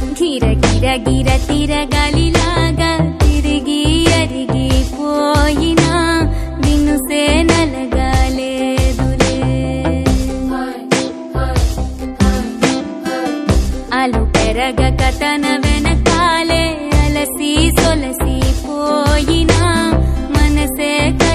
గిర గిర గిర తిరగలిలాగా తిరిగి అరిగిపోయినా వినుసే నలగాలేదులే. అలు పెరగక తన వెనకాలే అలసి సొలసిపోయినా మనసే